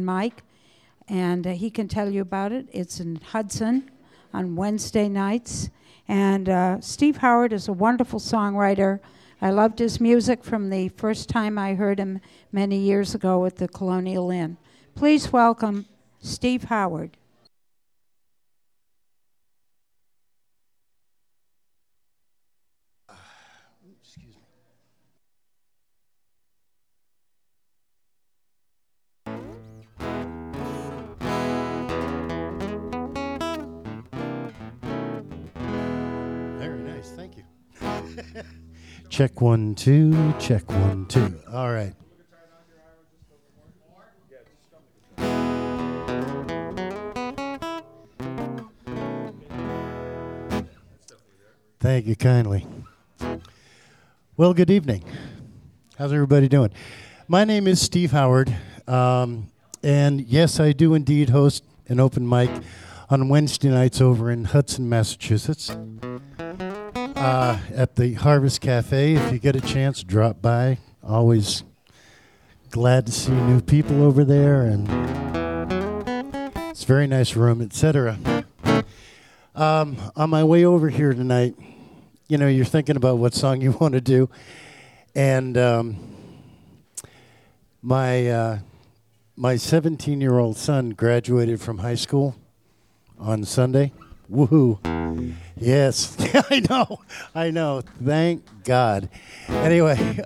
mic, and he can tell you about it. It's in Hudson on Wednesday nights. And Steve Howard is a wonderful songwriter. I loved his music from the first time I heard him many years ago at the Colonial Inn. Please welcome Steve Howard. Excuse me. Very nice, thank you. Check 1, 2, check 1, 2. All right. Thank you kindly. Well, good evening. How's everybody doing? My name is Steve Howard, and yes, I do indeed host an open mic on Wednesday nights over in Hudson, Massachusetts, at the Harvest Cafe. If you get a chance, drop by. Always glad to see new people over there, and it's a very nice room, etc. On my way over here tonight, you know, you're thinking about what song you want to do, and my 17-year-old son graduated from high school on Sunday. Woohoo! Yes, I know. Thank God. Anyway,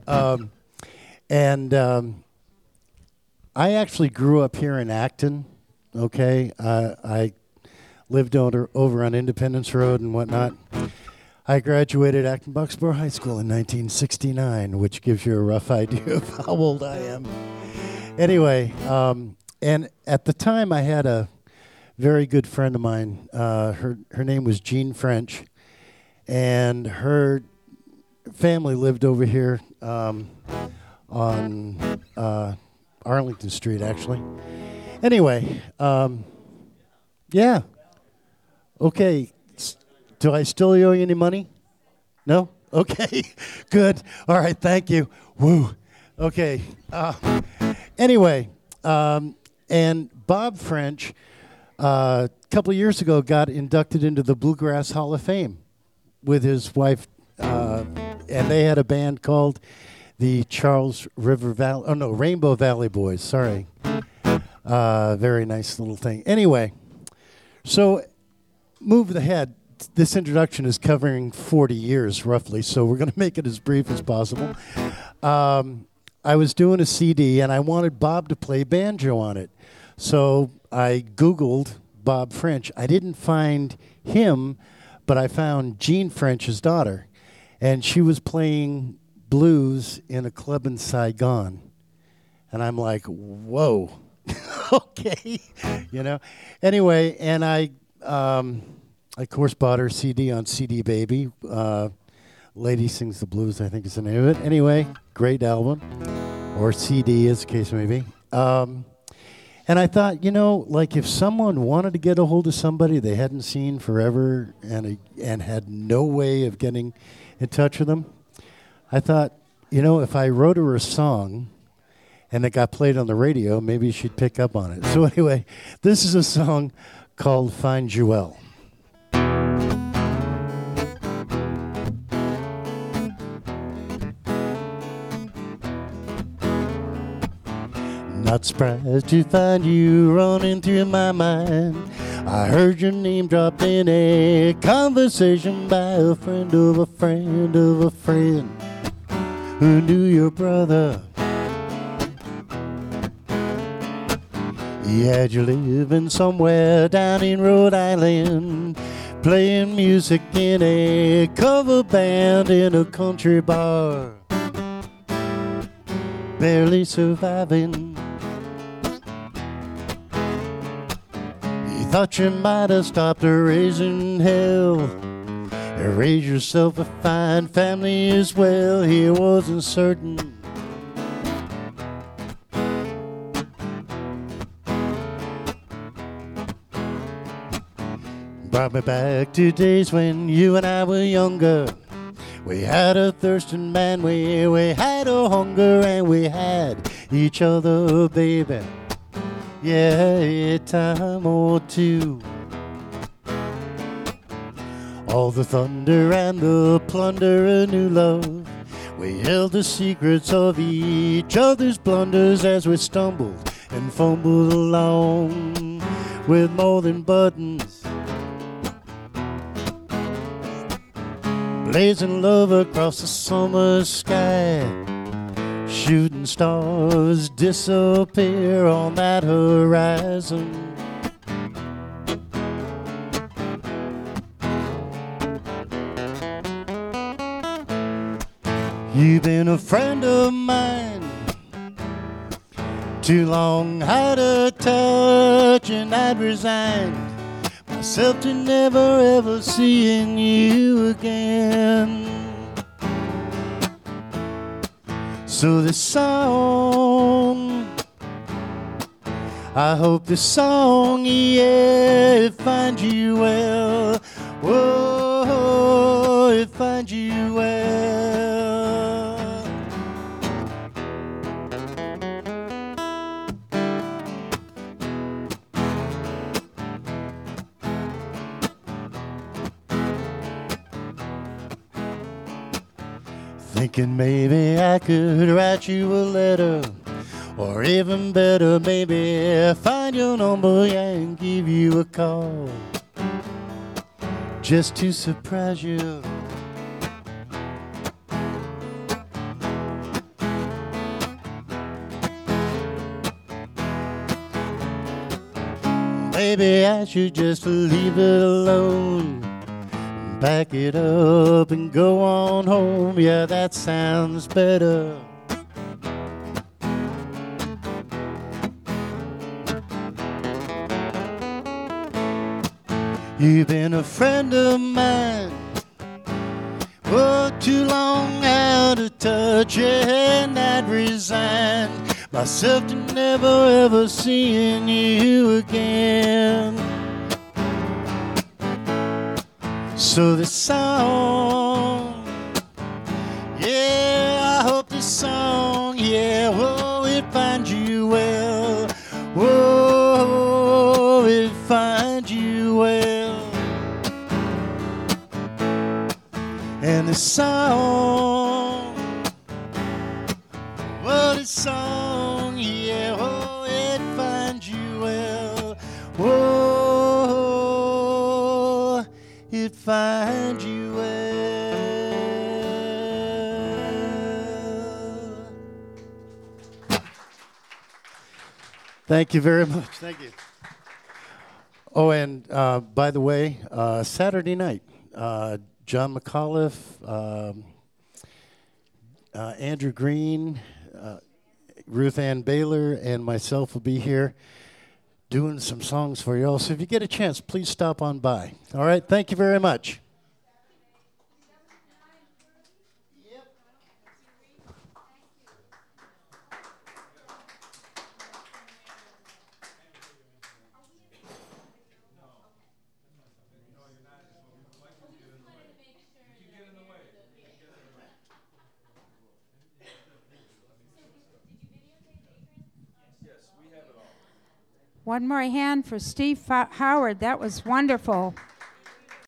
I actually grew up here in Acton. Okay, I lived over on Independence Road and whatnot. I graduated Acton Bucksboro High School in 1969, which gives you a rough idea of how old I am. Anyway, and at the time I had a very good friend of mine. Her name was Jean French, and her family lived over here on Arlington Street, actually. Anyway, yeah. Okay. Do I still owe you any money? No? Okay. Good. All right. Thank you. Woo. Okay. Anyway, and Bob French, a couple of years ago, got inducted into the Bluegrass Hall of Fame with his wife, and they had a band called the Rainbow Valley Boys. Sorry. Very nice little thing. Anyway, so move ahead. This introduction is covering 40 years, roughly, so we're going to make it as brief as possible. I was doing a CD, and I wanted Bob to play banjo on it. So I Googled Bob French. I didn't find him, but I found Jean French's daughter, and she was playing blues in a club in Saigon. And I'm like, whoa, okay, you know. Anyway, and I of course, bought her CD on CD Baby. Lady Sings the Blues, I think is the name of it. Anyway, great album, or CD as the case may be. And I thought, you know, like if someone wanted to get a hold of somebody they hadn't seen forever and had no way of getting in touch with them, I thought, you know, if I wrote her a song and it got played on the radio, maybe she'd pick up on it. So anyway, this is a song called Find Jewel. Not surprised to find you running through my mind. I heard your name dropped in a conversation by a friend of a friend of a friend who knew your brother. He had you living somewhere down in Rhode Island, playing music in a cover band in a country bar, barely surviving. Thought you might have stopped raising hell and raise yourself a fine family as well. He wasn't certain. Brought me back to days when you and I were younger. We had a thirst and man, we had a hunger, and we had each other, baby. yeah, a time or two. All the thunder and the plunder, a new love. We held the secrets of each other's blunders as we stumbled and fumbled along with more than buttons. Blazing love across the summer sky. Shooting stars disappear on that horizon. You've been a friend of mine, too long out of touch, and I'd resigned myself to never ever seeing you again. So this song, I hope this song, yeah, it finds you well. Whoa, it finds you well. Thinking maybe I could write you a letter, or even better, maybe find your number and give you a call, just to surprise you. Maybe I should just leave it alone, pack it up and go on home. Yeah, that sounds better. You've been a friend of mine, oh, too long out of touch, and I'd resigned myself to never ever seeing you again. So this song, yeah, I hope this song, yeah, whoa, it finds you well. Whoa, it finds you well. And this song, well, this song, yeah, whoa, it finds you well. Whoa, it finds you well. Thank you very much. Thank you. Oh, and by the way, Saturday night, John McAuliffe, Andrew Green, Ruth Ann Baylor, and myself will be here doing some songs for you all. So if you get a chance, please stop on by. All right, thank you very much. One more hand for Steve Howard. That was wonderful.